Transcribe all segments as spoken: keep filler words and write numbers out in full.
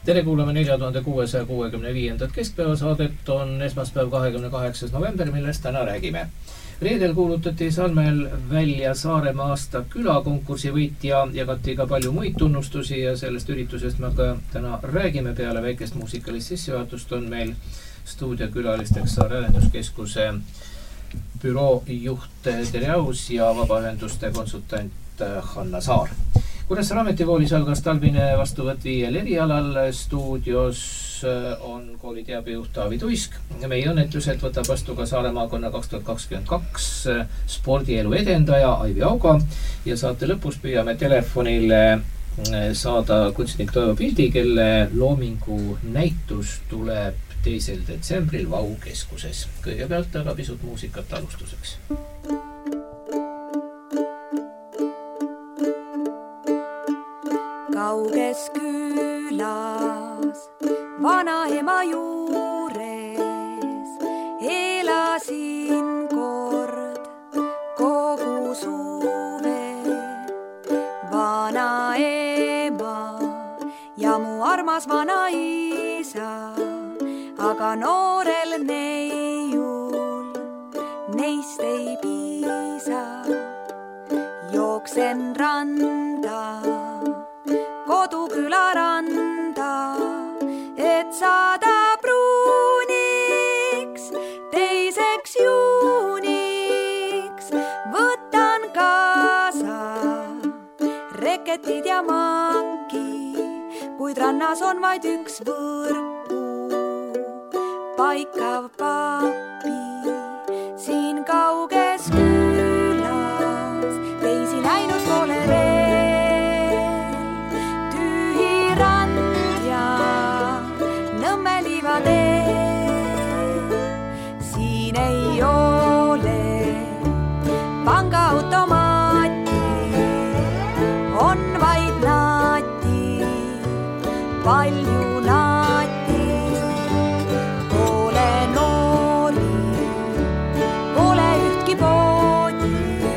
Tere kuulame nelja tuhande kuuesaja kuuekümne viiendat keskpäevasaadet on esmaspäev kahekümne kaheksas november, millest täna räägime. Reedel kuulutati Salmel välja Saaremaa aasta külakonkursi võitja, jagati ka palju muid tunnustusi ja sellest üritusest me ka täna räägime. Peale väikest muusikalist sissejuhatust on meil stuudiokülalisteks Saare Arenduskeskuse büroo juht Tere Aus ja vabaühenduste konsultant Hanna Saar. Kuressaare Ametikoolis algas talvine vastuvõtt viiel erialal. Stuudios on kooli teabejuht Taavi Tuisk. Meie õnnetlused võtab vastu ka Saare maakonna kaks tuhat kakskümmend kaks spordielu edendaja Aivi Auga ja saate lõpus püüame telefonile saada kunstnik Toivo Pildi, kelle loomingu näitus tuleb teisel detsembril Vau keskuses. Kõigepealt aga pisut muusikat alustuseks. Kauges külas vanaema juures elasin kord kogu suve. Vanaema ja mu armas vanaisa, aga noorel neiul neist ei piisa. Jooksen randa, koduküla randa, et saada pruuniks teiseks juuniks. Võtan kaasa reketid ja manki, kuid rannas on vaid üks võrku paikav papi. Siin kauges külas teisi näinud pole veel. Tühi rand ja Nõmme liivatee. Siin ei ole pangaautomaati, on vaid naati, palju naati. Pole noori, pole ühtki poodi,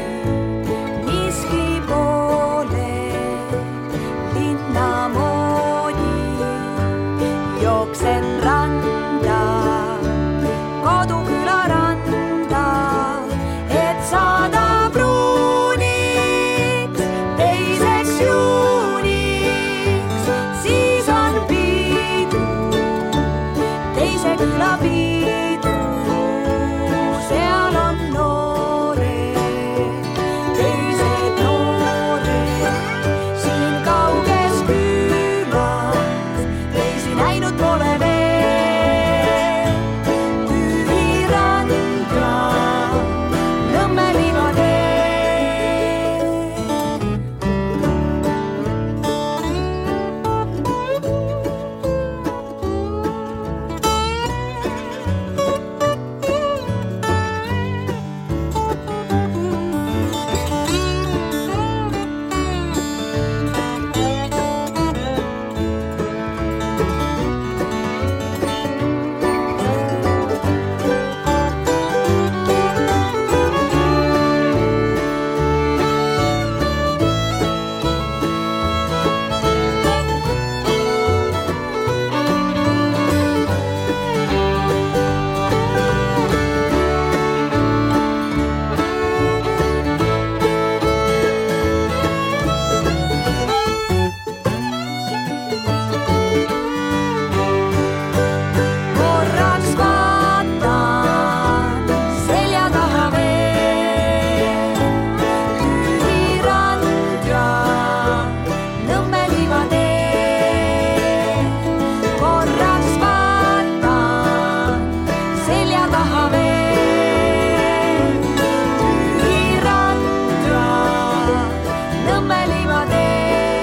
miski pole linna moodi. Jooksen randa, koduküla randa, et saada pruuniks teiseks juuniks. Siis on piidu, teise küla piidu, seal on noored, teised noored. Siin kauges külas teisi näinud pole veel. Tühi rand ja Nõmme liivatee. Korraks vaatan selja taha veel. Tühi rand ja Nõmme liivatee. Korraks vaatan selja taha veel. Tühi rand ja Nõmme liivatee.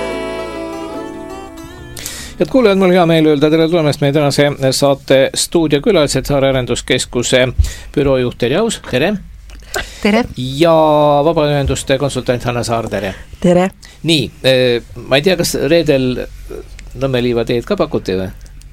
Head kuulajad, mul hea meel öelda tere tulemast meie tänase saate stuudiokülalised Saare Arenduskeskuse büroojuht Tere Aus, tere! Tere! Ja vabaühenduste konsultant Hanna Saar, tere! Tere! Nii, ma ei tea, kas reedel Nõmme liivateed ka pakuti või?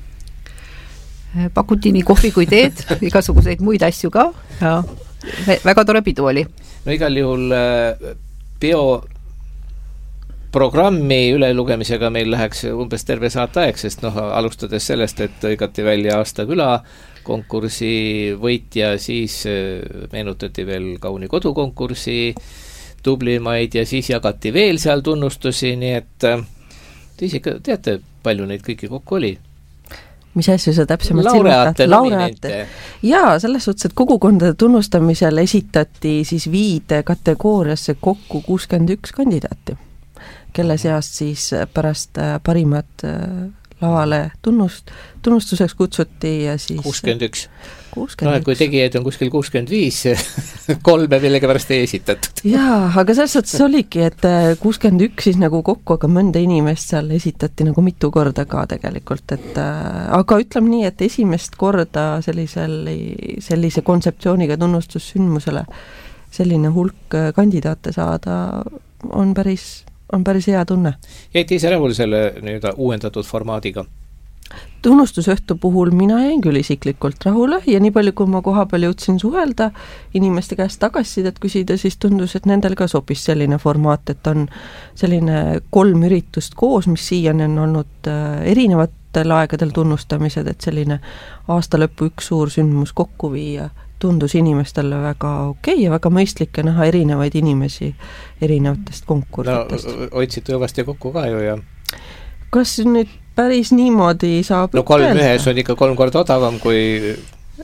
Pakuti nii kohvi kui teed, igasuguseid muid asju ka. Ja väga tore pidu oli. No igal juhul peo programmi ülelugemisega meil läheks umbes terve saate aeg, sest noh, alustades sellest, et õigati välja aasta küla konkursi võitja, siis meenutati veel Kauni kodukonkursi tublimaid ja siis jagati veel seal tunnustusi, nii et te ise teate, palju neid kõiki kokku oli? Mis asju sa täpsemalt laureaate, nominente. Jaa, selles suhtes, et kogukondade tunnustamisel esitati siis viide kategooriasse kokku kuuskümmend üks kandidaati, kelle seast siis pärast parimat lavale tunnust, tunnustuseks kutsuti ja siis kuuskümmend üks. kuuskümmend üks. No, kui tegijaid on kuskil kuuskümmend viis, kolme millega pärast ei esitatud. Jaa, aga selles suhtes oligi, et kuuskümmend üks siis nagu kokku, aga mõnda inimest seal esitati nagu mitu korda ka tegelikult, et aga ütleme nii, et esimest korda sellisel, sellise kontseptsiooniga tunnustussündmusele selline hulk kandidaate saada on päris on päris hea tunne. Jäite ise rahul selle nii-öelda uuendatud formaadiga? Tunnustusõhtu puhul mina jäin küll isiklikult rahule ja nii palju, kui ma koha peal jõudsin suhelda, inimeste käest tagasisidet küsida, siis tundus, et nendel ka sobis selline formaat, et on selline kolm üritust koos, mis siiani on olnud erinevatel aegadel tunnustamised, et selline aasta lõppu üks suur sündmus kokku viia tundus inimestele väga okei okay ja väga mõistlik ja näha erinevaid inimesi erinevatest konkursitest. No, hoidsid õvasti kokku ka ju ja kas nüüd päris niimoodi saab no kolm öelda? Ühes on ikka kolm korda odavam kui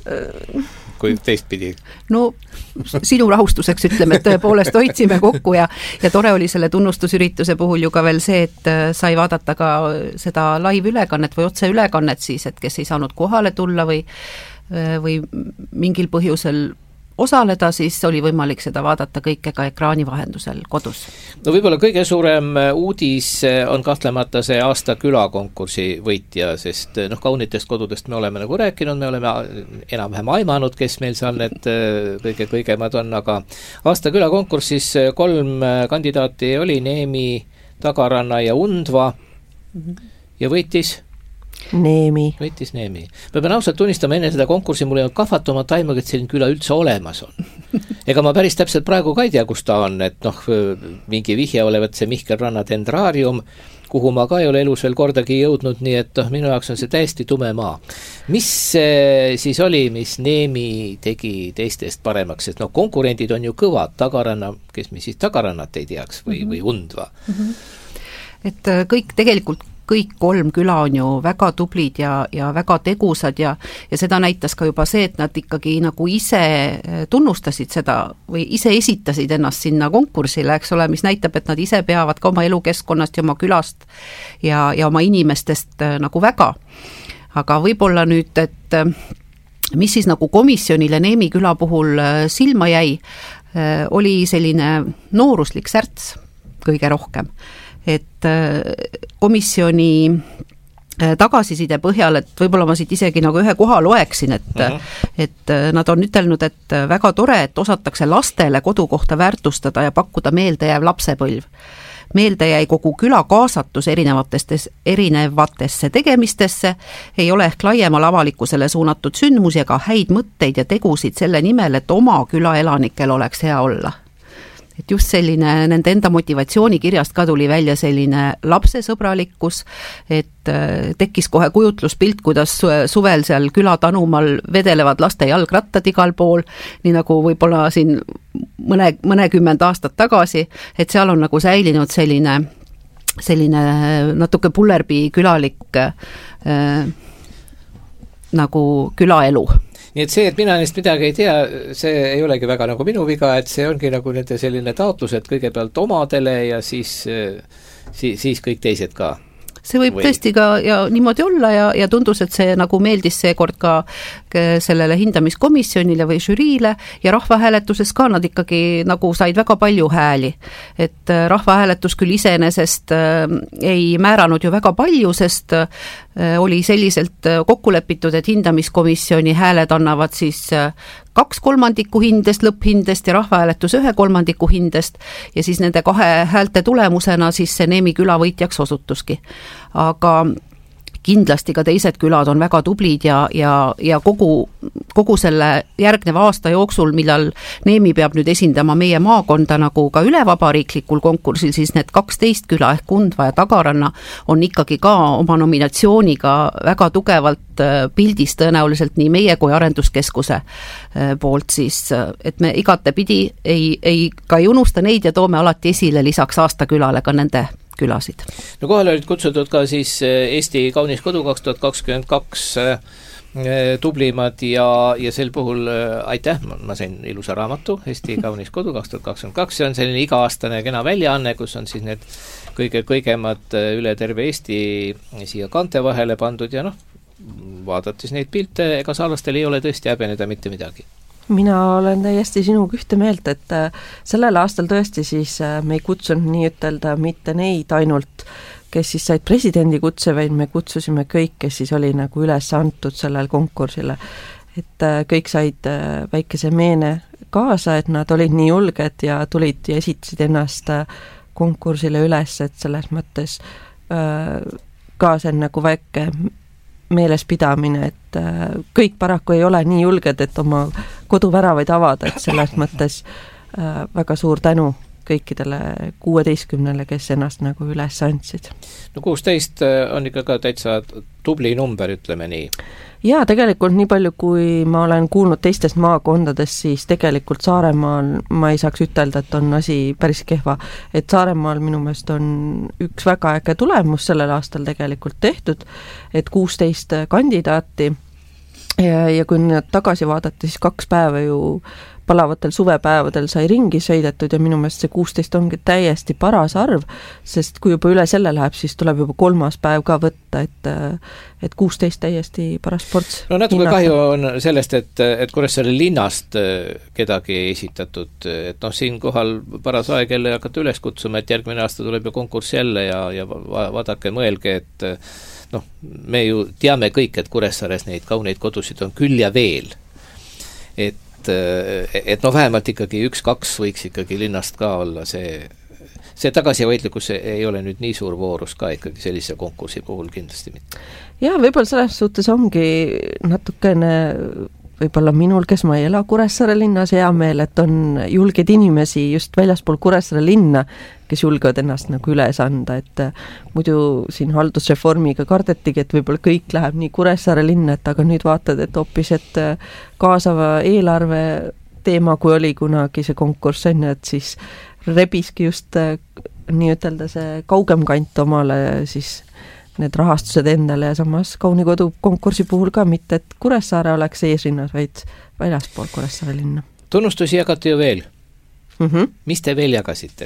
kui teistpidi. No sinu rahustuseks ütleme, et tõepoolest hoidsime kokku ja, ja tore oli selle tunnustusürituse puhul ju ka veel see, et sai vaadata ka seda live-ülekannet või otseülekannet siis, et kes ei saanud kohale tulla või või mingil põhjusel osaleda, siis oli võimalik seda vaadata kõike ka ekraani vahendusel kodus. No võib-olla kõige suurem uudis on kahtlemata see aasta külakonkursi võitja, sest noh, kaunitest kodudest me oleme nagu rääkinud, me oleme enam-vähem aimanud, kes meil seal need kõige kõigemad on, aga aasta külakonkursis kolm kandidaati oli Neemi, Tagaranna ja Undva ja võitis Neemi. Võitis Neemi. Ma pean ausalt tunnistama, enne seda konkursi mul ei olnud kahvatuma taimuga, et selline küla üldse olemas on. Ega ma päris täpselt praegu ka ei tea, kus ta on, et noh, mingi vihje olevat see Mihkel Ranna dendraarium, kuhu ma ka ei ole elus veel kordagi jõudnud, nii et noh, minu jaoks on see täiesti tume maa. Mis siis oli, mis Neemi tegi teistest paremaks, sest noh, konkurendid on ju kõvad, Tagaranna, kes me siis Tagarannat ei teaks või, või Undva? Et kõik tegelikult kõik kolm küla on ju väga tublid ja, ja väga tegusad ja, ja seda näitas ka juba see, et nad ikkagi nagu ise tunnustasid seda või ise esitasid ennast sinna konkursile, eks ole, mis näitab, et nad ise peavad ka oma elukeskkonnast ja oma külast ja, ja oma inimestest nagu väga. Aga võib-olla nüüd, et mis siis nagu komisjonile Neemi küla puhul silma jäi, oli selline nooruslik särts kõige rohkem. Et komisjoni tagasiside põhjal, et võib-olla ma siit isegi nagu ühe koha loeksin, et, uh-huh. et nad on ütelnud, et väga tore, et osatakse lastele kodukohta väärtustada ja pakkuda meeldejääv lapsepõlv. Meelde jäi kogu küla kaasatus erinevatesse tegemistesse, ei ole ehk laiemal avalikkusele suunatud sündmusi ega häid mõtteid ja tegusid selle nimel, et oma küla elanikel oleks hea olla. Et just selline, nende enda motivatsioonikirjast ka tuli välja selline lapsesõbralikkus, et tekkis kohe kujutluspilt, kuidas suvel seal küla tanumal vedelevad laste jalgrattad igal pool, nii nagu võib-olla siin mõne, mõnekümmend aastat tagasi, et seal on nagu säilinud selline, selline natuke Pullerbi külalik äh, nagu külaelu. Nii et see, et mina neist midagi ei tea, see ei olegi väga nagu minu viga, et see ongi nagu nende selline taotlus, et kõigepealt omadele ja siis, siis, siis kõik teised ka. See võib või? Tõesti ka ja niimoodi olla ja, ja tundus, et see nagu meeldis seekord ka sellele hindamiskomisjonile või žüriile ja rahvahääletuses ka nad ikkagi nagu said väga palju hääli. Et rahvahääletus küll iseenesest ei määranud ju väga palju, sest oli selliselt kokku lepitud, et hindamiskomisjoni hääled annavad siis kaks kolmandikku hindest, lõpphindest ja rahvahääletus ühe kolmandiku hindest ja siis nende kahe häälte tulemusena siis see Neemi küla võitjaks osutuski. Aga kindlasti ka teised külad on väga tublid ja, ja, ja kogu, kogu selle järgneva aasta jooksul, millal Neemi peab nüüd esindama meie maakonda nagu ka ülevabariiklikul konkursil, siis need kaksteist küla ehk Kundva ja Tagaranna on ikkagi ka oma nominatsiooniga väga tugevalt pildis tõenäoliselt nii meie kui Arenduskeskuse poolt siis, et me igatepidi ei, ei, ka ei unusta neid ja toome alati esile lisaks aastakülale ka nende külasid. No kohale olid kutsutud ka siis Eesti Kaunis Kodu kaks tuhat kakskümmend kaks tublimad ja, ja sel puhul aitäh, ma sain ilusa raamatu Eesti Kaunis Kodu kaks tuhat kakskümmend kaks, see on selline iga-aastane kena väljaanne, kus on siis need kõige kõigemad üle terve Eesti siia kante vahele pandud ja noh, vaadates neid pilte, ega saalastel ei ole tõesti häbeneda mitte midagi. Mina olen täiesti sinuga ühte meelt, et sellel aastal tõesti siis me ei kutsunud nii ütelda mitte neid ainult, kes siis said presidendi kutse, vaid me kutsusime kõik, kes siis oli nagu üles antud sellel konkursile. Et kõik said väikese meene kaasa, et nad olid nii julged ja tulid ja esitasid ennast konkursile üles, et selles mõttes ka see on nagu väike meeles pidamine, et kõik paraku ei ole nii julged, et oma koduväravaid avada, et selles mõttes väga suur tänu kõikidele kuueteistkümnele, kes ennast nagu üles andsid. No kuusteist on ikka ka täitsa tubli number, ütleme nii. Jaa, tegelikult nii palju, kui ma olen kuulnud teistest maakondadest, siis tegelikult Saaremaal ma ei saaks ütelda, et on asi päris kehva. Et Saaremaal minu meelest on üks väga äge tulemus sellel aastal tegelikult tehtud, et kuusteist kandidaati ja, ja kui nad tagasi vaadati, siis kaks päeva ju palavatel suvepäevadel sai ringi sõidetud ja minu meelest see kuusteist ongi täiesti paras arv, sest kui juba üle selle läheb, siis tuleb juba kolmas päev ka võtta, et, et kuusteist täiesti paras sports. No natuke hinnata. Kahju on sellest, et, et Kuressaare linnast kedagi ei esitatud, et noh, siin kohal paras aeg jälle hakata üles kutsuma, et järgmine aasta tuleb ju konkurss jälle ja, ja vaadake, mõelge, et noh, me ju teame kõik, et Kuressaares neid kauneid kodusid on küll ja veel, et et noh, vähemalt ikkagi üks-kaks võiks ikkagi linnast ka olla, see, see tagasihoidlikkus ei ole nüüd nii suur voorus ka ikkagi sellise konkursi puhul kindlasti mitte. Jah, võib-olla selles suhtes ongi natukene võib-olla minul, kes ma ei ela Kuressaare linnas, hea meel, et on julgeid inimesi just väljaspool Kuressaare linna, kes julgevad ennast nagu üles anda, et muidu siin haldusreformiga kardetigi, et võib-olla kõik läheb nii Kuressaare linna, et aga nüüd vaatad, et hoopis, et kaasava eelarve teema, kui oli kunagi see konkurss on, et siis rebiski just nii ütelda see kaugem kant omale siis need rahastused endale ja samas Kauni Kodu konkursi puhul ka mitte, et Kuressaare oleks eesrinnas, vaid väljaspool Kuressaare linna. Tunnustusi jagati ju veel. Mm-hmm. Mis te veel jagasite?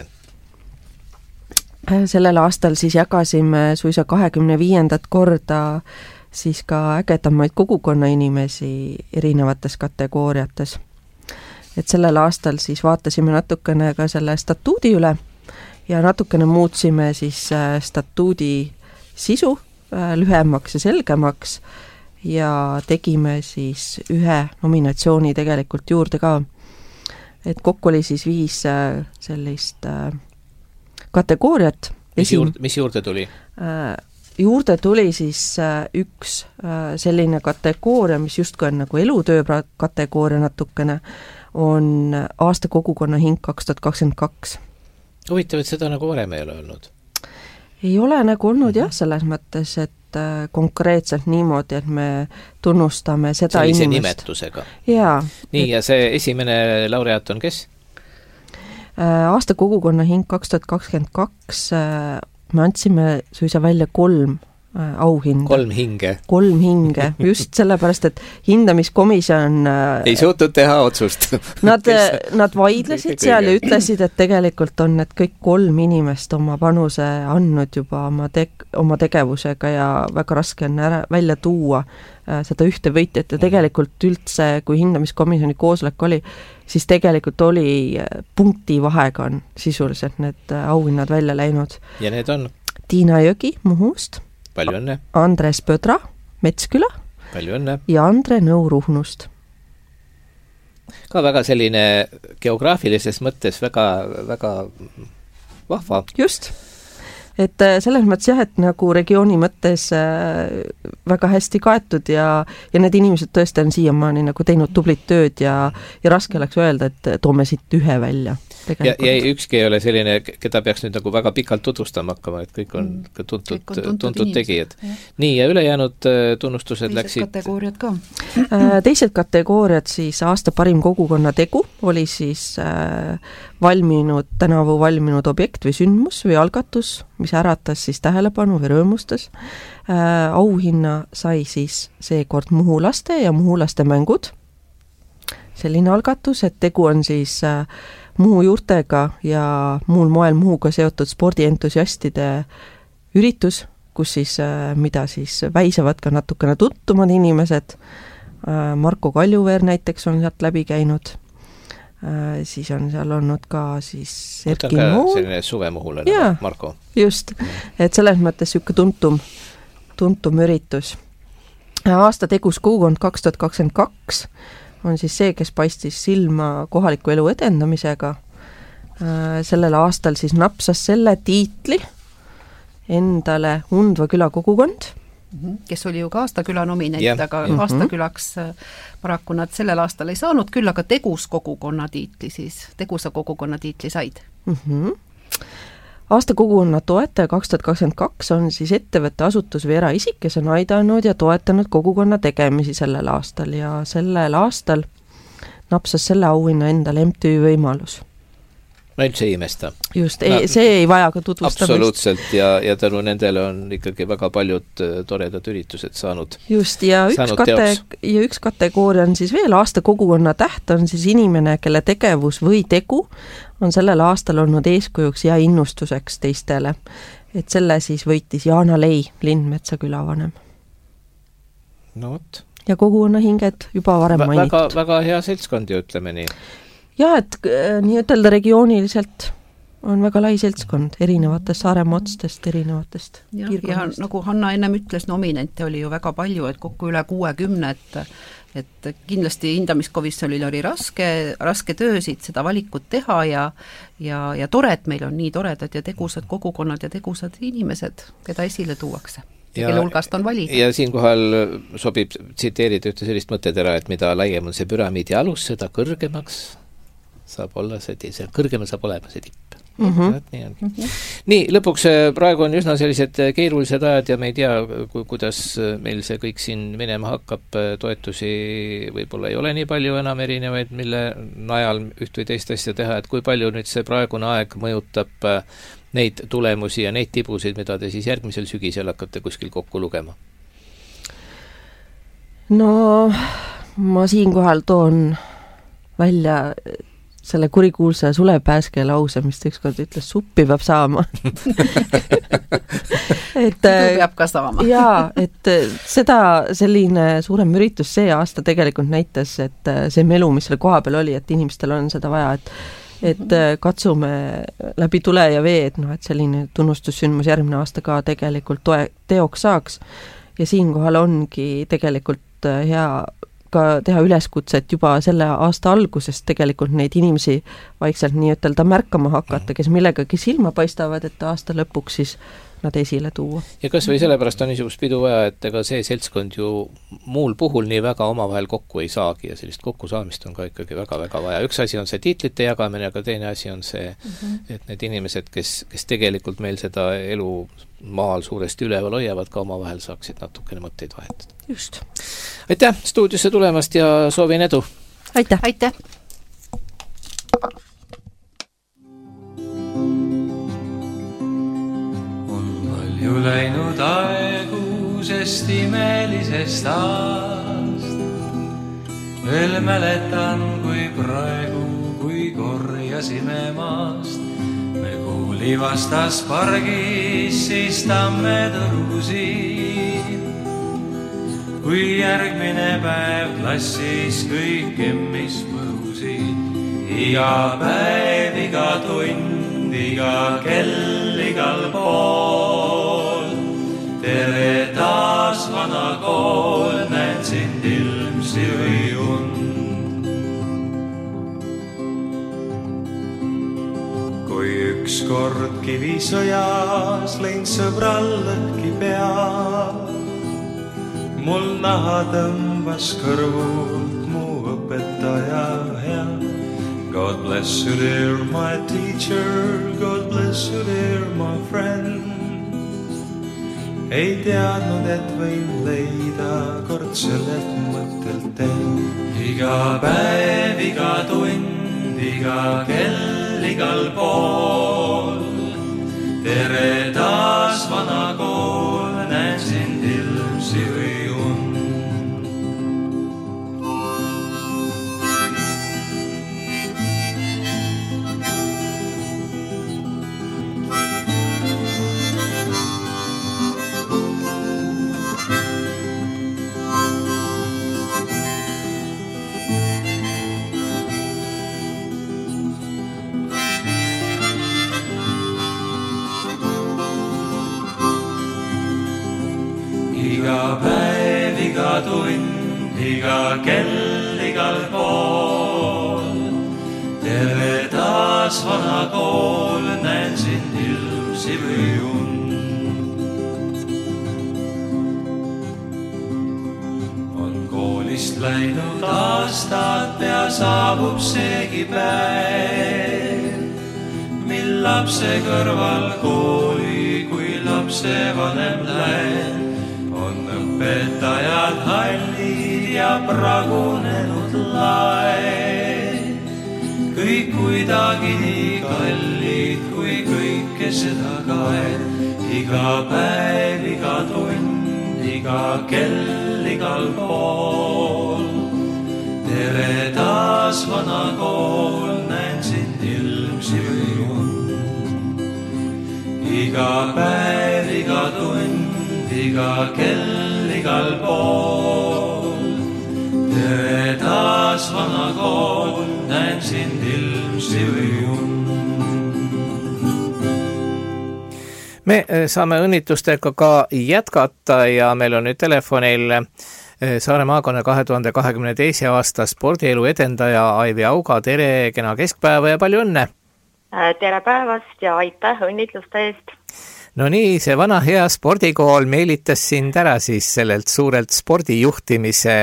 Sellel aastal siis jagasime suisa kahekümne viiendat korda siis ka ägedamaid kogukonna inimesi erinevates kategooriates. Et sellel aastal siis vaatasime natukene ka selle statuudi üle ja natukene muutsime siis statuudi sisu lühemaks ja selgemaks ja tegime siis ühe nominatsiooni tegelikult juurde ka. Et kokku oli siis viis sellist kategooriat. Mis juurde, mis juurde tuli? Juurde tuli siis üks selline kategooria, mis justkui on nagu elutöö kategooria natukene, on aasta kogukonna hing kaks tuhat kakskümmend kaks. Huvitav, et seda nagu varem ei ole olnud? Ei ole nagu olnud jah, selles mõttes, et konkreetselt niimoodi, et me tunnustame seda sellise inimest. nimetusega. Jaa. Nii, ja see esimene laureaat on kes? Aasta kogukonna hing kaks tuhat kakskümmend kaks me andsime suisa välja kolm auhinda. Kolm hinge. Kolm hinge, just sellepärast, et hindamiskomisjon ei suutnud teha otsust. Nad, nad vaidlesid seal ja ütlesid, et tegelikult on need kõik kolm inimest oma panuse andnud juba oma, te oma tegevusega ja väga raske on ära, välja tuua seda ühte võitjat ja tegelikult üldse, kui hindamiskomisjoni koosolek oli, siis tegelikult oli punkti vahega on sisuliselt need auhinnad välja läinud. Ja need on? Tiina Jõgi Muhust, palju õnne. Andres Pödra Metsküla palju õnne. Ja Andre Nõu Ruhnust. Ka väga selline geograafilises mõttes väga, väga vahva. Just. et selles mõttes jah, et nagu regiooni mõttes väga hästi kaetud ja, ja need inimesed tõesti on siiamaani nagu teinud tublit tööd ja, ja raske oleks öelda, et toome siit ühe välja. Ja, ja ükski ei ole selline, keda peaks nüüd nagu väga pikalt tutvustama hakkama, et kõik on ka tuntud, kõik on tuntud, tuntud tegijad. Ja. Nii, ja ülejäänud tunnustused teised läksid... kategooriad ka. Teised kategooriad siis aasta parim kogukonna tegu oli siis valminud, tänavu valminud objekt või sündmus või algatus, mis äratas siis tähelepanu või rõõmustas. Äh, auhinna sai siis seekord Muhu laste ja Muhu laste mängud. Selline algatus, et tegu on siis äh, Muhu juurtega ja muul moel Muhuga seotud spordientusiastide üritus, kus siis, äh, mida siis väisevad ka natukene tuttumad inimesed. Äh, Marko Kaljuveer näiteks on sealt läbi käinud. Äh, siis on seal olnud ka siis Erki Moon. Selline suvemuhulane, ja, Marko. Just, et selles mõttes sükke tuntum, tuntum üritus. Aasta tegus kogukond kaks tuhat kakskümmend kaks on siis see, kes paistis silma kohaliku elu edendamisega. Äh, sellel aastal siis napsas selle tiitli endale Undva küla kogukond, kes oli ju ka aastaküla nominent, yeah. aga mm-hmm. aastakülaks paraku nad sellel aastal ei saanud, küll aga tegus kogukonna tiitli siis, tegusa kogukonna tiitli said. Mm-hmm. Aasta kogukonna toetaja kaks tuhat kakskümmend kaks on siis ettevõtte asutus või eraisik, kes on aidanud ja toetanud kogukonna tegemisi sellel aastal ja sellel aastal napsas selle auhinna endale M T Ü Võimalus. Ma üldse ei imesta. Just, ei, see ei vaja ka tutvustamist. Absoluutselt ja, ja tänu nendele on ikkagi väga paljud toredad üritused saanud. Just, ja üks, kate, ja üks kategooria on siis veel aasta kogukonna täht on siis inimene, kelle tegevus või tegu on sellel aastal olnud eeskujuks ja innustuseks teistele. Et selle siis võitis Jaana Lei, Lindmetsa külavanem. No võt. Ja kogukonna hinged juba varem Va- mainitud. Väga, väga hea seltskond ju ütleme nii. Ja, et nii ütelda regiooniliselt on väga lai seltskond erinevatest Saaremaa otstest, erinevatest ja, piirkonnast. Ja nagu Hanna ennem ütles, nominente oli ju väga palju, et kokku üle kuuekümne, et, et kindlasti hindamiskomisjonil oli raske, raske töösid seda valikut teha ja, ja, ja tore, et meil on nii toredad ja tegusad kogukonnad ja tegusad inimesed, keda esile tuuakse. Ja, kelle hulgast on valida. Ja siinkohal sobib tsiteerida ühte sellist mõttetera, et mida laiem on see püramiidi alus, seda kõrgemaks saab olla see, see kõrgemal saab olema see tipp. Mm-hmm. Nii, on. Mm-hmm. nii, lõpuks praegu on üsna sellised keerulised ajad ja me ei tea, ku, kuidas meil see kõik siin minema hakkab, toetusi võib-olla ei ole nii palju enam erinevaid, mille najal üht või teist asja teha, et kui palju nüüd see praegune aeg mõjutab neid tulemusi ja neid tibusid, mida te siis järgmisel sügisel hakkate kuskil kokku lugema? No, ma siinkohal toon välja selle kurikuulsa Sulev Pääske lause, mis ta ükskord ütles, suppi peab saama. et Pidu peab ka saama. jaa, et seda selline suurem üritus see aasta tegelikult näitas, et see melu, mis selle koha peal oli, et inimestel on seda vaja, et et katsume läbi tule ja vee, et noh, et selline tunnustussündmus järgmine aasta ka tegelikult toe, teoks saaks. Ja siinkohal ongi tegelikult hea ka teha üleskutset juba selle aasta algusest tegelikult neid inimesi vaikselt nii ütelda märkama hakata, kes millegagi silma paistavad, et aasta lõpuks siis nad esile tuua. Ja kas või sellepärast on niisugust pidu vaja, et ega see seltskond ju muul puhul nii väga omavahel kokku ei saagi ja sellist kokkusaamist on ka ikkagi väga-väga vaja. Üks asi on see tiitlite jagamine, aga teine asi on see, et need inimesed, kes, kes tegelikult meil seda elu maal suuresti üleval hoiavad, ka omavahel saaksid natukene mõtteid vahetada. Just. Aitäh stuudiosse tulemast ja soovin edu! Aitäh! Aitäh! Ju läinud aegu sest imelisest aast. Veel mäletan, kui praegu, kui korjasime maast. Me kuuli vastas pargis, siis tamme tõrusid. Kui järgmine päev klassis kõik emmis põrusid. Iga päev, iga tund, iga kell, igal pool. Tere taas vana kool, näed sind ilmsi või und. Kui ükskord Kivisõjas lõin sõbral lõhki pea. Mul naha tõmbas kõrvult mu õpetaja hea. God bless you dear my teacher, God bless you dear my friend. Ei teadnud, et võin leida kord sellelt mõttelt end. Iga päev, iga tund, iga kell, igal pool. Tere taas, vana kool, näen sind ilmsi või und. Iga päev, iga tund, iga kell, igal pool. Tere taas, vana kool, näen sind ilmsi või und. On koolist läinud aastad, pea saabub seegi päev, mil lapse kõrval kooli, kui lapse vanem läheb. On õpetajad hallid ja pragunenud laed. Kõik kuidagi nii kallid, kui kõike seda kaed. Iga päev, iga tund, iga kell, igal pool. Tere taas, vana kool, näen sind ilmsi või und. Iga päev, iga tund, iga kell, igal pool. Tere taas, vana kool, näen sind ilmsi või und. Me saame õnnitlustega ka jätkata ja meil on nüüd telefonil Saare maakonna kahe tuhande kahekümne teise aasta spordielu edendaja Aivi Auga. Tere, kena keskpäeva ja palju õnne! Tere päevast ja aitäh õnnitluste eest! No nii, see vana hea spordikool meelitas sind ära siis sellelt suurelt spordijuhtimise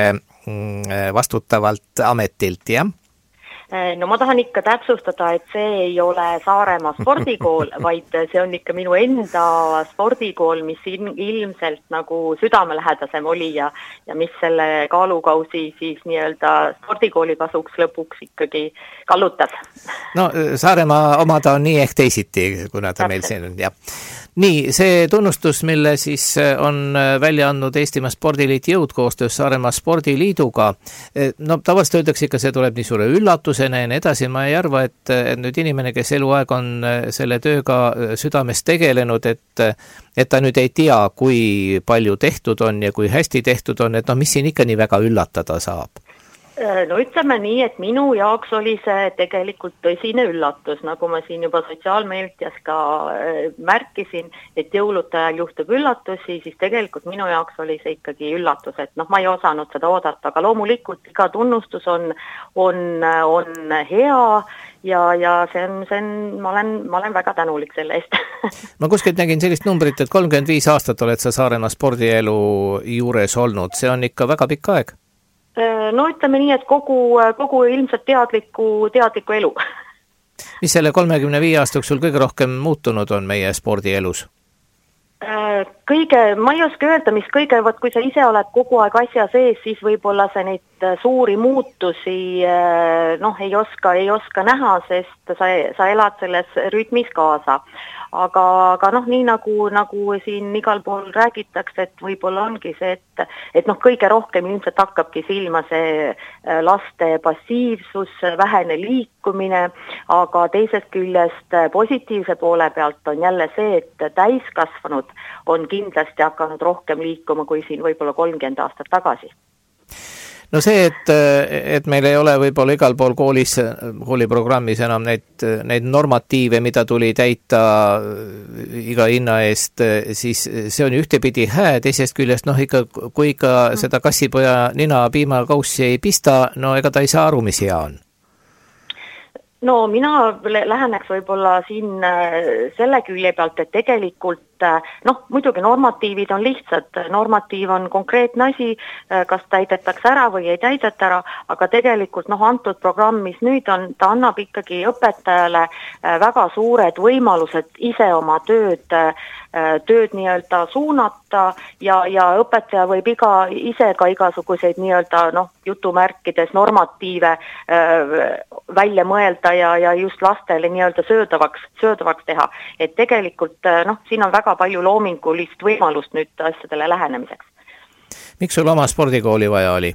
vastutavalt ametilt, jah? No ma tahan ikka täpsustada, et see ei ole Saaremaa spordikool, vaid see on ikka minu enda spordikool, mis ilmselt nagu südamelähedasem oli ja, ja mis selle kaalukausi siis nii-öelda spordikooli kasuks lõpuks ikkagi kallutas. No Saaremaa omada on nii ehk teisiti, kuna ta Täpselt. Meil siin on, jah. Nii, see tunnustus, mille siis on välja andnud Eestimaa Spordiliit Jõud koostöös Saaremaa Spordiliiduga, no tavaliselt öeldakse ikka, see tuleb nii suure üllatusena ja nii edasi, ma ei arva, et nüüd inimene, kes eluaeg on selle tööga südames tegelenud, et, et ta nüüd ei tea, kui palju tehtud on ja kui hästi tehtud on, et no mis siin ikka nii väga üllatada saab? No ütleme nii, et minu jaoks oli see tegelikult tõsine üllatus, nagu ma siin juba sotsiaalmeedias ka märkisin, et jõulude ajal juhtub üllatusi, siis tegelikult minu jaoks oli see ikkagi üllatus, et noh, ma ei osanud seda oodata, aga loomulikult iga tunnustus on, on, on hea ja, ja see on, see on, ma olen, ma olen väga tänulik selle eest. Ma kuskilt nägin sellist numbrit, et kolmkümmend viis aastat oled sa Saaremaa spordielu juures olnud, see on ikka väga pikk aeg. No ütleme nii, et kogu, kogu ilmselt teadliku, teadliku elu. Mis selle kolmekümne viie aastaks sul kõige rohkem muutunud on meie spordielus? Kõige, ma ei oska öelda, mis kõige, võt, kui sa ise oled kogu aeg asja sees, siis võib-olla sa neid suuri muutusi noh, ei oska, ei oska näha, sest sa, sa elad selles rütmis kaasa. Aga, aga noh, nii nagu, nagu siin igal pool räägitakse, et võib-olla ongi see, et, et noh, kõige rohkem ilmselt hakkabki silma see laste passiivsus, vähene liikumine, aga teisest küljest positiivse poole pealt on jälle see, et täiskasvanud on kindlasti hakanud rohkem liikuma kui siin võib-olla kolmkümmend aastat tagasi. No see, et, et meil ei ole võib-olla igal pool koolis, kooliprogrammis enam neid, neid normatiive, mida tuli täita iga hinna eest, siis see on ühtepidi hää, teisest küljest, noh ikka, kui ikka seda kassipoja nina piimakaussi ei pista, no ega ta ei saa aru, mis hea on. no mina läheneks võib-olla siin selle külje pealt, et tegelikult noh, muidugi normatiivid on lihtsad, normatiiv on konkreetne asi, kas täidetakse ära või ei täideta ära, aga tegelikult noh, antud programm, mis nüüd on, ta annab ikkagi õpetajale väga suured võimalused ise oma tööd, tööd nii-öelda suunata ja, ja õpetaja võib iga, ise ka igasuguseid nii-öelda noh, jutumärkides normatiive välja mõelda ja, ja just lastele nii-öelda söödavaks, söödavaks teha. Et tegelikult noh, siin on väga palju loomingulist võimalust nüüd asjadele lähenemiseks. Miks sul oma spordikooli vaja oli?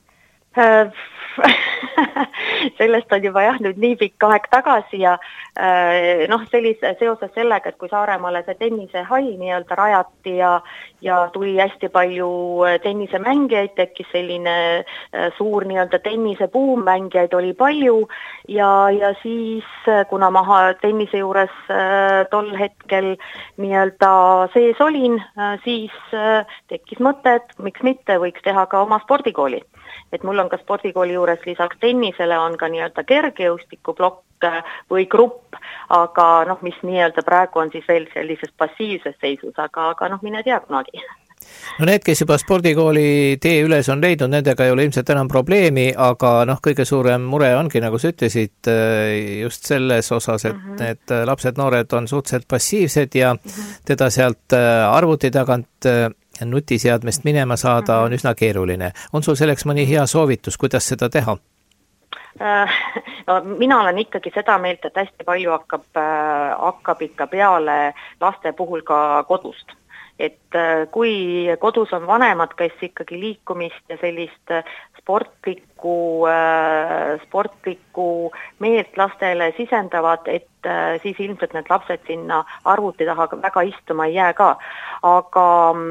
Sellest on juba jah, nüüd nii pikk aeg tagasi ja noh, sellise, seoses sellega, et kui Saaremaale see tennisehall nii-öelda rajati ja, ja tuli hästi palju tennisemängijaid, tekkis selline suur nii-öelda tennisebuum, mängijaid oli palju ja, ja siis, kuna ma tennise juures tol hetkel nii-öelda sees olin, siis tekkis mõte, et miks mitte võiks teha ka oma spordikooli. Et mul on ka spordikooli juures lisaks tennisele on ka nii-öelda kergejõustikuplokk või grupp, aga noh, mis nii-öelda praegu on siis veel sellises passiivses seisus, aga, aga noh, mine tea kunagi. No need, kes juba spordikooli tee üles on leidnud, nendega ei ole ilmselt enam probleemi, aga noh, kõige suurem mure ongi, nagu sa ütlesid, just selles osas, et mm-hmm. need lapsed, noored on suhteliselt passiivsed ja mm-hmm. teda sealt arvuti tagant nutiseadmest minema saada on üsna keeruline. On sul selleks mõni hea soovitus, kuidas seda teha? No, mina olen ikkagi seda meelt, et hästi palju hakkab, hakkab ikka peale laste puhul ka kodust. Et kui kodus on vanemad, kes ikkagi liikumist ja sellist sportlikku, sportlikku meelt lastele sisendavad, et siis ilmselt need lapsed sinna arvuti taha väga istuma ei jää ka. Aga,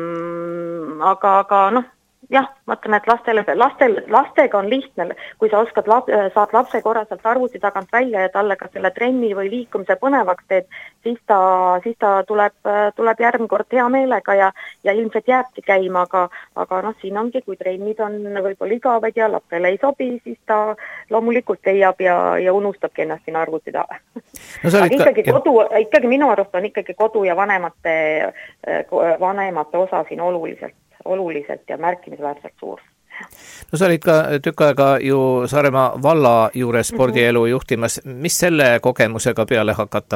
aga, aga noh, jah, mõtlen, et lastele, lastel, lastega on lihtne, kui sa oskad, lab, saad lapse korraselt arvuti tagant välja ja talle ka selle trenni või liikumise põnevaks teed, siis ta, siis ta tuleb, tuleb järgmine kord hea meelega ja, ja ilmselt jääbki käima, aga, aga noh, siin ongi, kui trennid on võib-olla igavad ja lapsele ei sobi, siis ta loomulikult leiab ja, ja unustabki ennast siin arvuti taha. No, aga ikkagi, ka... kodu, ikkagi minu arust on ikkagi kodu ja vanemate, vanemate osa siin oluliselt. oluliselt ja märkimisväärselt suur. No sa olid ka tükk aega ju Saaremaa valla juures spordielu juhtimas. Mis selle kogemusega peale hakata?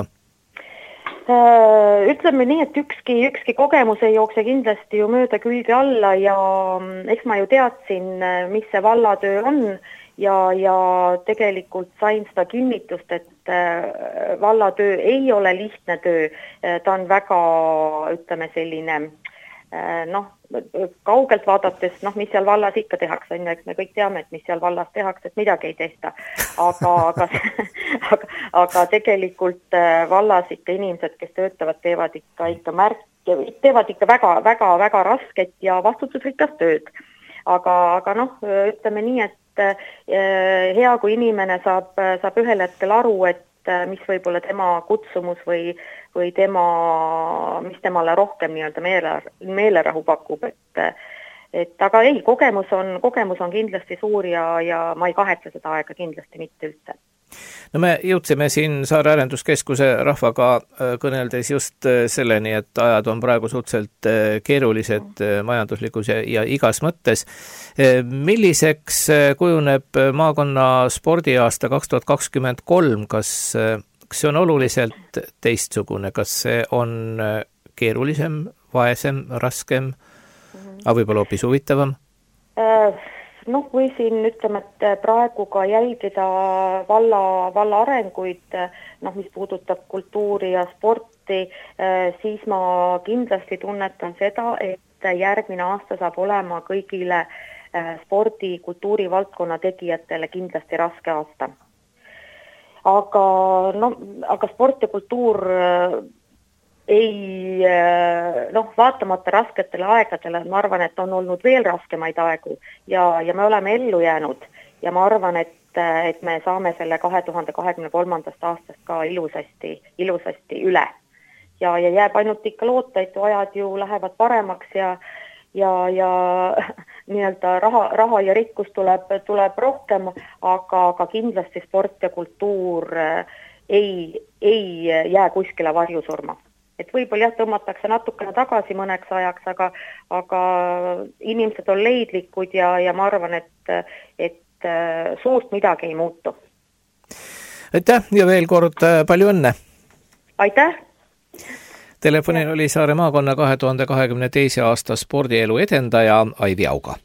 Ütleme nii, et ükski, ükski kogemus ei jookse kindlasti ju mööda külge alla ja eks ma ju teadsin, mis see vallatöö on ja, ja tegelikult sain seda kinnitust, et vallatöö ei ole lihtne töö. Ta on väga, ütleme selline noh, kaugelt vaadates, noh, mis seal vallas ikka tehakse, eks me kõik teame, et mis seal vallas tehakse, et midagi ei tehta, aga, aga, aga, aga tegelikult vallas ikka inimesed, kes töötavad, teevad ikka, ikka märk, teevad ikka väga, väga, väga rasket ja vastutusrikas tööd. Aga, aga noh, ütleme nii, et hea, kui inimene saab, saab ühel hetkel aru, et mis võib-olla tema kutsumus või, või tema, mis temale rohkem nii-öelda meele, meelerahu pakub, et, et aga ei, kogemus on, kogemus on kindlasti suur ja, ja ma ei kahetse seda aega kindlasti mitte üldse. No me jõudsime siin Saare Arenduskeskuse rahvaga kõneldes just selleni, et ajad on praegu suhteliselt keerulised majanduslikus ja, ja igas mõttes. Milliseks kujuneb maakonna spordiaasta kaks tuhat kakskümmend kolm? Kas, kas see on oluliselt teistsugune? Kas see on keerulisem, vaesem, raskem, aga võib-olla hoopis huvitavam? Noh, kui siin ütleme, et praegu ka jälgida valla, valla arenguid, noh, mis puudutab kultuuri ja sporti, siis ma kindlasti tunnetan seda, et järgmine aasta saab olema kõigile spordi, kultuuri valdkonna tegijatele kindlasti raske aasta. Aga, no, aga sport ja kultuur ei, noh, vaatamata rasketele aegadele, ma arvan, et on olnud veel raskemaid aegu ja, ja me oleme ellu jäänud ja ma arvan, et, et me saame selle kahe tuhande kahekümne kolmandast aastast ka ilusasti, ilusasti üle. Ja, ja jääb ainult ikka loota, et ajad ju lähevad paremaks ja, ja, ja nii-öelda raha, raha ja rikkus tuleb, tuleb rohkem, aga, aga kindlasti sport ja kultuur ei, ei jää kuskile varjusurma. Et võib-olla jah, tõmmatakse natukene tagasi mõneks ajaks, aga, aga inimesed on leidlikud ja, ja ma arvan, et, et suurt midagi ei muutu. Aitäh ja veel kord palju õnne! Aitäh! Telefonil oli Saare maakonna kahe tuhande kahekümne teise aasta spordielu edendaja Aivi Auga.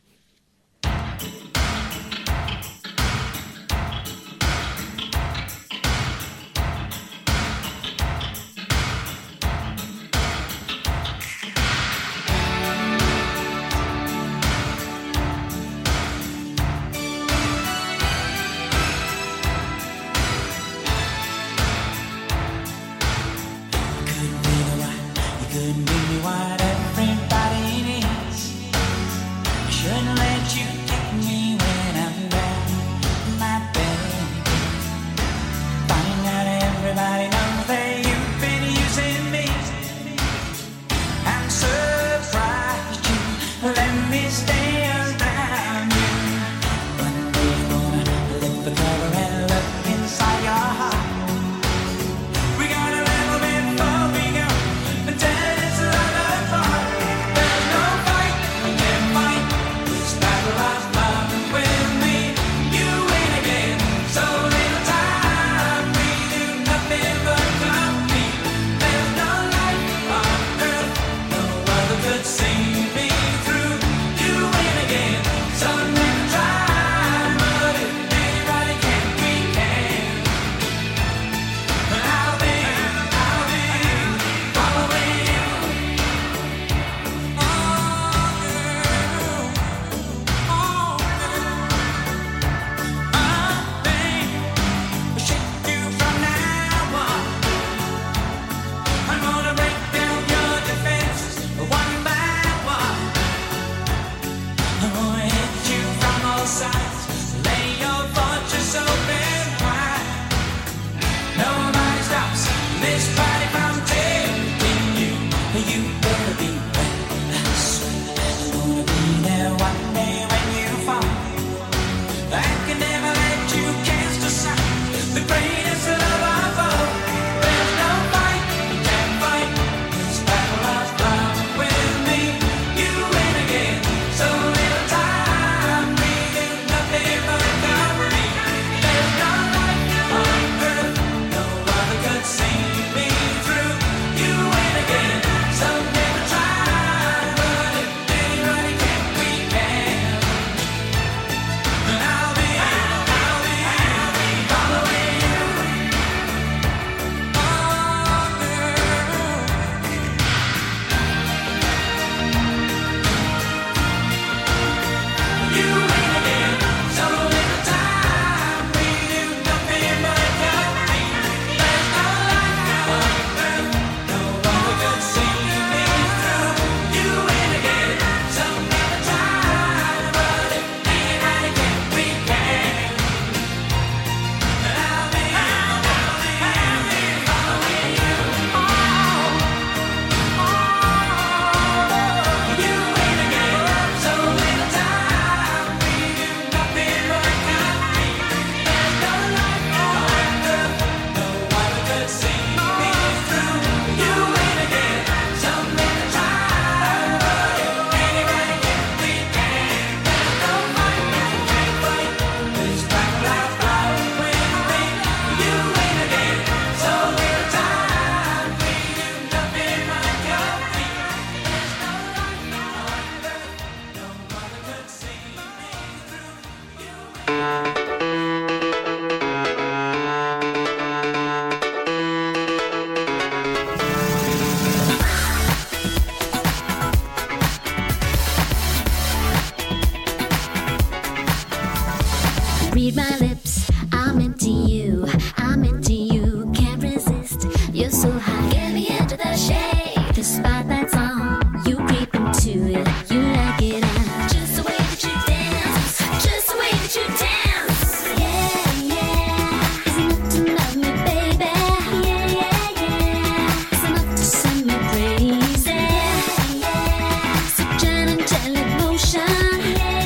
Read my lips, I'm into you, I'm into you, can't resist, you're so hot. Get me into the shade, the spotlight's on, you creep into it, you like it out. Just the way that you dance, just the way that you dance. Yeah, yeah, it's enough to love me, baby. Yeah, yeah, yeah, it's enough to send me crazy. Yeah, yeah, such an angelic motion. Yeah.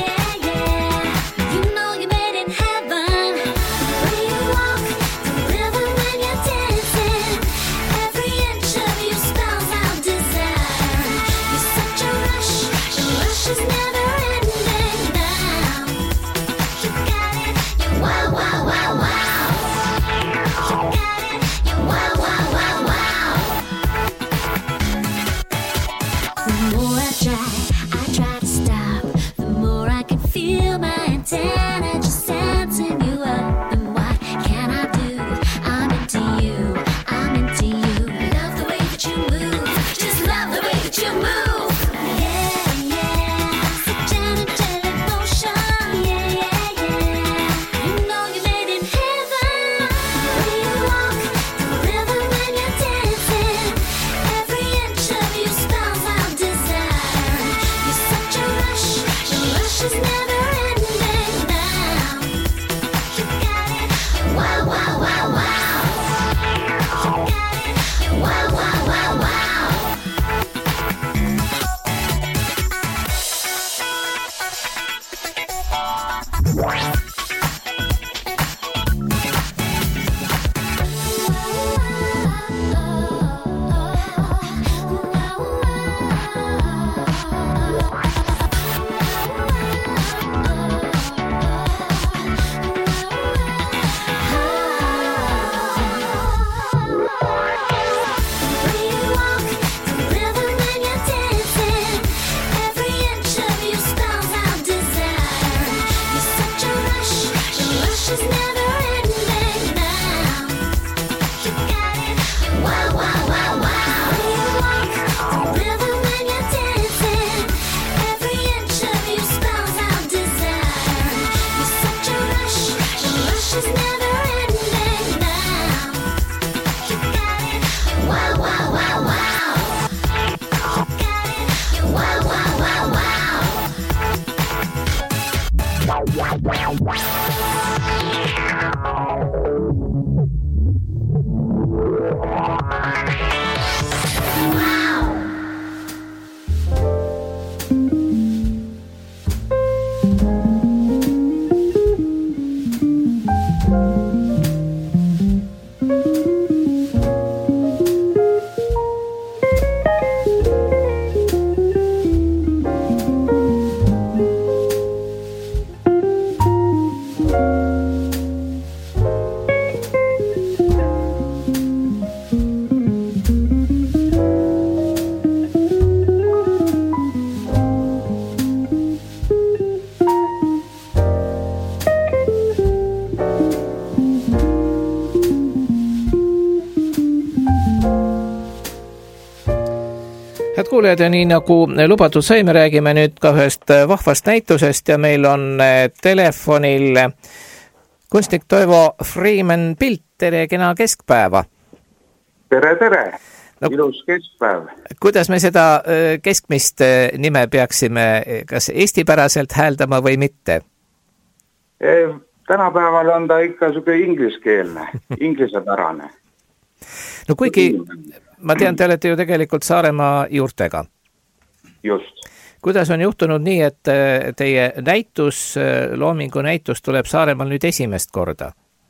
Head kuulajad, ja nii nagu lubatud sai, me räägime nüüd ka ühest vahvast näitusest ja meil on telefonil kunstnik Toivo Freeman-Pilt. Tere, kena keskpäeva! Tere, tere! No, ilus keskpäev. Kuidas me seda keskmist nime peaksime kas eestipäraselt hääldama või mitte? E, tänapäeval on ta ikka suke ingliskeelne, inglisepärane. No kuigi ma tean, te olete ju tegelikult Saaremaa juurtega. Just. Kuidas on juhtunud nii, et teie näitus, loomingu näitus tuleb Saaremaal nüüd esimest korda?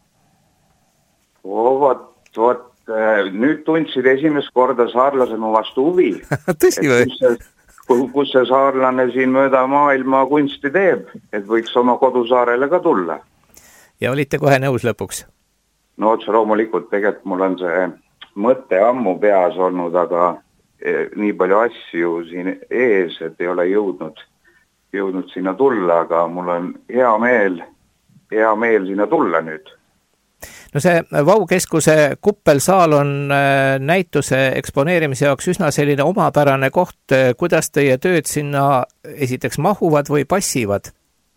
O, vot, vot, nüüd tundsid esimest korda saarlase mu vastu huvi. Tõsi või? Kus see, kus see saarlane siin mööda maailma kunsti teeb, et võiks oma kodusaarele ka tulla. Ja olite kohe nõus lõpuks? No otse loomulikult, tegelikult mul on see mõte ammu peas olnud, aga nii palju asju siin ees, et ei ole jõudnud, jõudnud sinna tulla, aga mul on hea meel, hea meel sinna tulla nüüd. No see Vau-keskuse kuppelsaal on näituse eksponeerimise jaoks üsna selline omapärane koht. Kuidas teie tööd sinna esiteks mahuvad või passivad?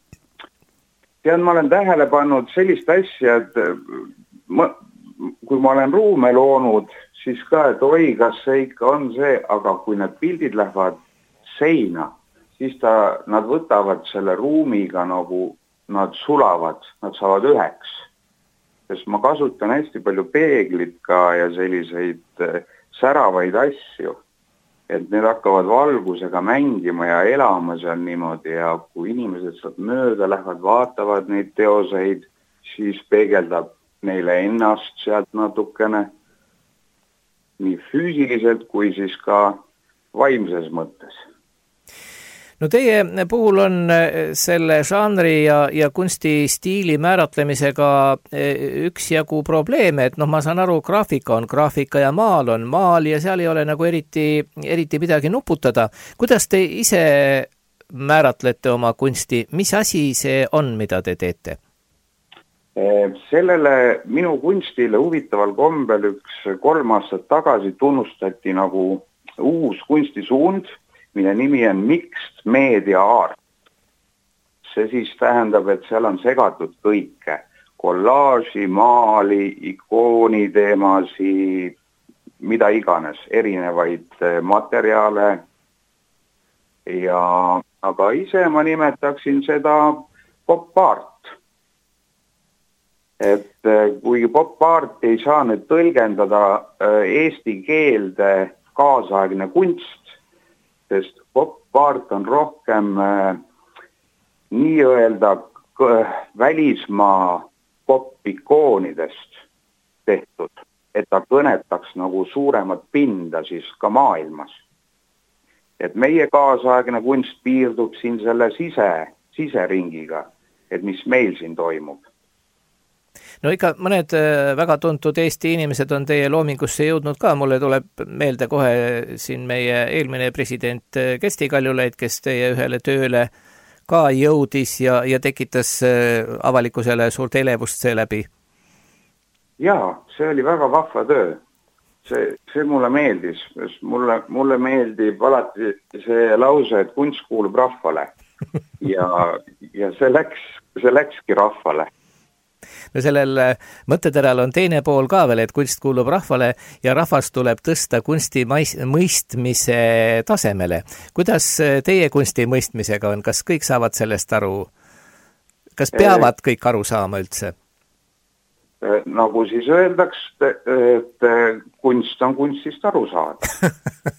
Tean, ma olen tähele pannud sellist asja, et ma, kui ma olen ruume loonud, siis ka, et oi, kas see ikka on see, aga kui need pildid lähevad seina, siis ta, nad võtavad selle ruumiga nagu, nad sulavad, nad saavad üheks. Sest ma kasutan hästi palju peeglit ka ja selliseid säravaid asju, et need hakkavad valgusega mängima ja elama seal niimoodi ja kui inimesed sealt mööda lähevad, vaatavad neid teoseid, siis peegeldab neile ennast sealt natukene, nii füüsiliselt kui siis ka vaimses mõttes. No teie puhul on selle žanri ja, ja kunstistiili määratlemisega üksjagu probleeme, et noh, ma saan aru, graafika on graafika ja maal on maal ja seal ei ole nagu eriti, eriti midagi nuputada. Kuidas te ise määratlete oma kunsti? Mis asi see on, mida te teete? Sellele minu kunstile huvitaval kombel üks kolm aastat tagasi tunnustati nagu uus kunstisuund, mille nimi on Mixed Media Art. See siis tähendab, et seal on segatud kõike. Kollaaži, maali, ikooni teemasi, mida iganes, erinevaid materjale. Ja, aga ise ma nimetaksin seda pop-art. Et kui pop-art ei saa nüüd tõlgendada eesti keelde kaasaegne kunst, sest pop-art on rohkem äh, nii-öelda äh, välismaa pop-ikoonidest tehtud, et ta kõnetaks nagu suuremat pinda siis ka maailmas. Et meie kaasaegne kunst piirdub siin selle sise, siseringiga, et mis meil siin toimub. No ikka mõned väga tuntud Eesti inimesed on teie loomingusse jõudnud ka. Mulle tuleb meelde kohe siin meie eelmine president Kersti Kaljulaid, kes teie ühele tööle ka jõudis ja, ja tekitas avalikkusele suurt elevust seeläbi. Jaa, see oli väga vahva töö. See, see mulle meeldis. Mulle, mulle meeldib alati see lause, et kunst kuulub rahvale. Ja, ja see, läks, see läkski rahvale. No sellel mõtteteral on teine pool ka veel, et kunst kuulub rahvale ja rahvas tuleb tõsta kunsti mõistmise tasemele. Kuidas teie kunsti mõistmisega on? Kas kõik saavad sellest aru? Kas peavad kõik aru saama üldse? Nagu siis öeldaks, et kunst on kunstist aru saada.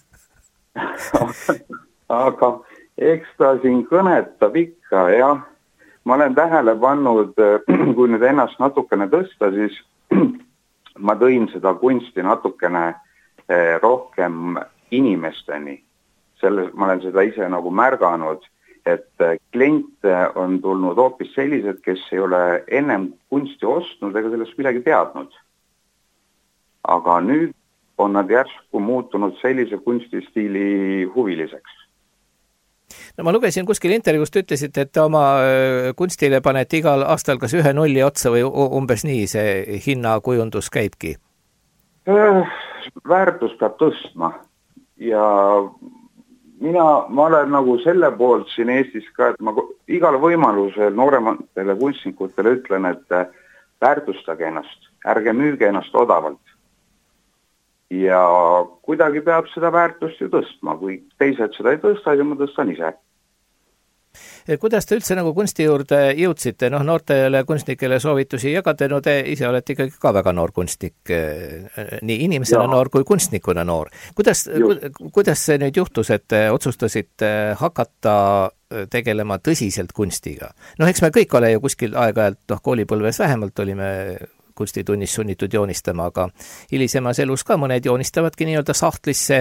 Aga eks ta siin kõnetab ikka, jah. Ma olen tähele pannud, kui nüüd ennast natukene tõsta, siis ma tõin seda kunsti natukene rohkem inimesteni. Selles, ma olen seda ise nagu märganud, et kliente on tulnud hoopis sellised, kes ei ole ennem kunsti ostnud ega sellest midagi teadnud. Aga nüüd on nad järsku muutunud sellise kunstistiili huviliseks. No ma lugesin kuskil intervjuust, ütlesite, et oma kunstile panete igal aastal kas ühe nulli otsa või umbes nii see hinnakujundus käibki? Väärtus peab tõstma ja mina, ma olen nagu selle poolt siin Eestis ka, et ma igal võimalusel noorematele kunstnikutele ütlen, et väärtustage ennast, ärge müüge ennast odavalt. Ja kuidagi peab seda väärtust ju tõstma, kui teised seda ei tõsta, siis ma tõstan ise. Kuidas te üldse nagu kunsti juurde jõudsite? Noh, noortele kunstnikele soovitusi jagate, no te ise olete ikkagi ka väga noor kunstnik, nii inimesena ja. Noor kui kunstnikuna noor. Kuidas, kuidas see nüüd juhtus, et otsustasite hakata tegelema tõsiselt kunstiga? Noh, eks me kõik ole ju kuskil aeg-ajalt, noh, koolipõlves vähemalt olime kunstitunnis sunnitud joonistama, aga hilisemas elus ka mõned joonistavadki nii-öelda sahtlisse.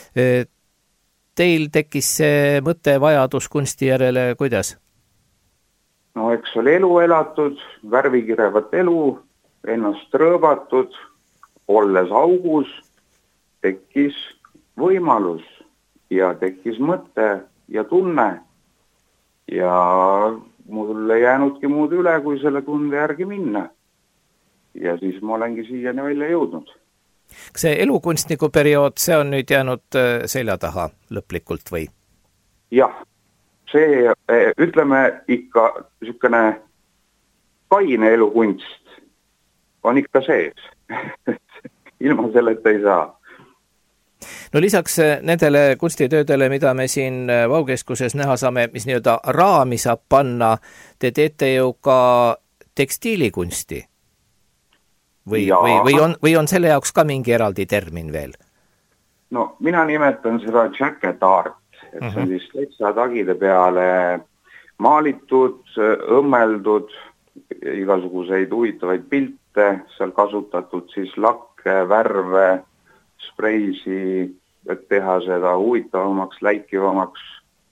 Teil tekkis see mõte, vajadus kunsti järele, kuidas? No eks oli elu elatud, värvikirevat elu, ennast rõõbatud, olles augus, tekkis võimalus ja tekkis mõte ja tunne. Ja mul ei jäänudki muud üle, kui selle tunde järgi minna. Ja siis ma olengi siiani välja jõudnud. Kas see elukunstniku periood, see on nüüd jäänud selja taha lõplikult või? Jah, see, ütleme ikka niisugune kaine elukunst on ikka sees. Ilma selleta ei saa. No lisaks nendele kunstitöödele, mida me siin Vaukeskuses näha saame, mis nii-öelda raami saab panna, te teete ju ka tekstiilikunsti. Või, või, või, on, või on selle jaoks ka mingi eraldi termin veel? No mina nimetan seda jacket art, et uh-huh. see on siis letsatagide peale maalitud, õmmeldud, igasuguseid huvitavaid pilte, seal kasutatud siis lakke, värve, spreisi, et teha seda huvitavamaks, läikivamaks.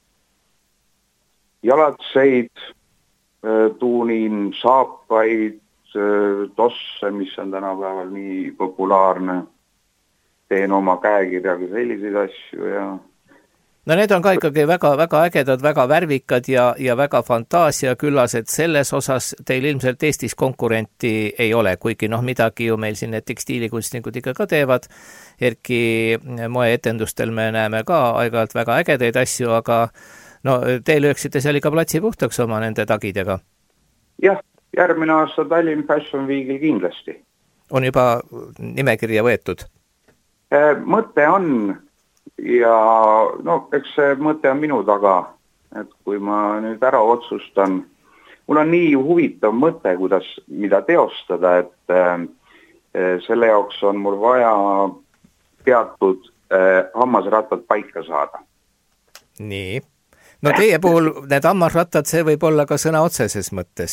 Jalatseid, tuunin, saapaid, tosse, mis on tänapäeval nii populaarne, teen oma käekirjaga selliseid asju ja... No need on ka ikkagi väga, väga ägedad, väga värvikad ja, ja väga fantaasia küllas, et selles osas teil ilmselt Eestis konkurenti ei ole, kuigi noh, midagi ju meil siin need tekstiilikunstnikud ikka ka teevad. Erki moeetendustel me näeme ka aeg-ajalt väga ägedaid asju, aga no te lööksite seal ikka platsi puhtaks oma nende tagidega. Jah. Järgmine aasta Tallinn Fashion Weekil kindlasti. On juba nimekirja võetud? Mõte on ja no, eks see mõte on minu taga, et kui ma nüüd ära otsustan, mul on nii huvitav mõte, kuidas, mida teostada, et selle jaoks on mul vaja teatud hammasrattad paika saada. Nii. No teie puhul need hammasrattad, see võib olla ka sõna otseses mõttes.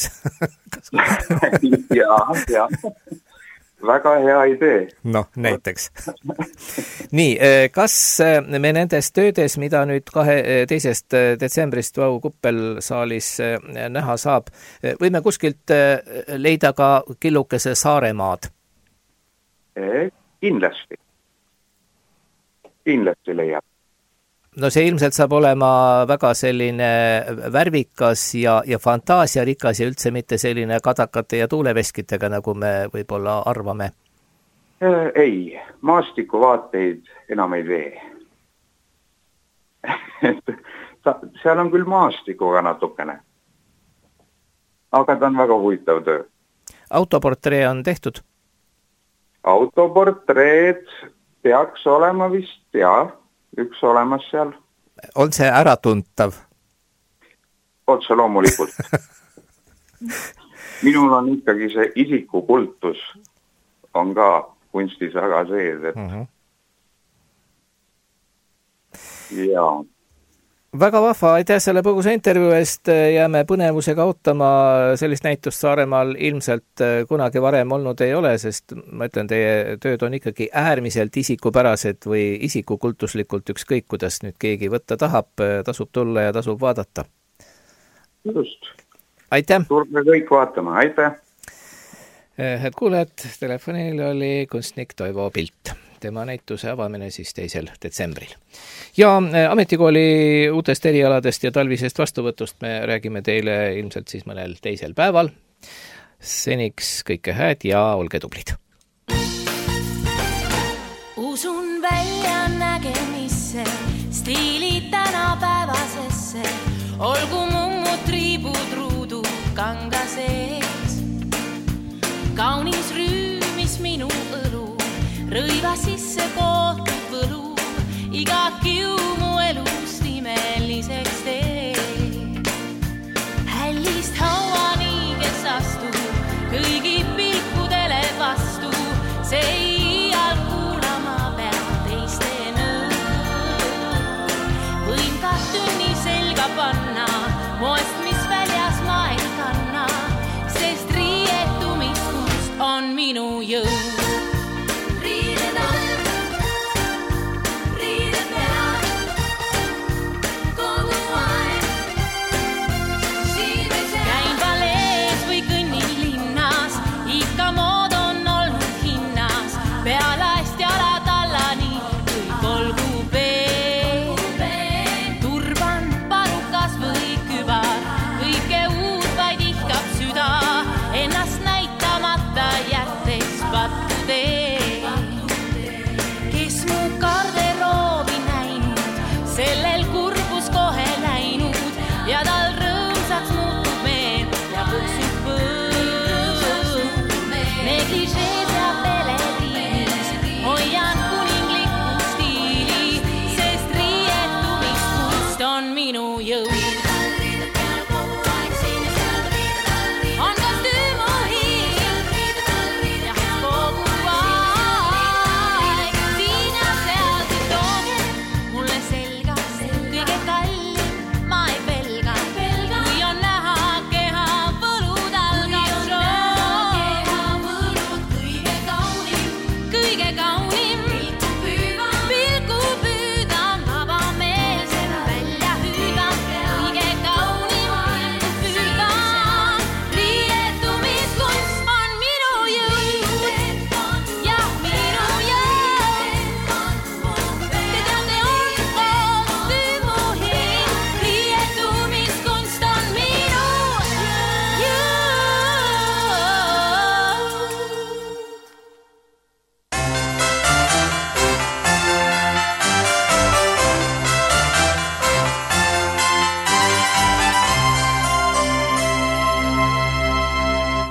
ja, ja. Väga hea idee. Noh, näiteks. Nii, kas me nendes töödes, mida nüüd kahe, teisest detsembrist Vau Kuppelsaalis näha saab, võime kuskilt leida ka killukese Saaremaad? Kindlasti. Kindlasti leiab. No see ilmselt saab olema väga selline värvikas ja, ja fantaasiarikas ja üldse mitte selline kadakate ja tuuleveskitega, nagu me võib-olla arvame. Ei, maastikuvaateid enam ei tee. Seal on küll maastikuga natukene. Aga ta on väga huvitav töö. Autoportree on tehtud? Autoportreed peaks olema vist, jaa. Üks olemas seal. On see äratuntav? Otse loomulikult. Minul on ikkagi see isikukultus on ka kunstis väga sees, et uh-huh. ja väga vahva, aitäh selle põgusa intervjuu eest, jääme põnevusega ootama, sellist näitust Saaremaal ilmselt kunagi varem olnud ei ole, sest ma ütlen, teie tööd on ikkagi äärmiselt isikupärased või isikukultuslikult ükskõik, kuidas nüüd keegi võtta tahab, tasub tulla ja tasub vaadata. Just. Aitäh! Tulge kõik vaatama, aitäh! Head kuulajad, telefonil oli kunstnik Toivo Pilt. Tema näituse avamine siis teisel detsembril. Ja ametikooli uutest erialadest ja talvisest vastuvõtust me räägime teile ilmselt siis mõnel teisel päeval. Seniks kõike hääd ja olge tublid. Usun välja nägemist. sisse, stiilid tänapäevasesse, olgu mummud triibud ruudud kanga sees. Kaunis rüümis minu õlu, rõiva sisse kootud võlu, iga kiu mu elust imeliseks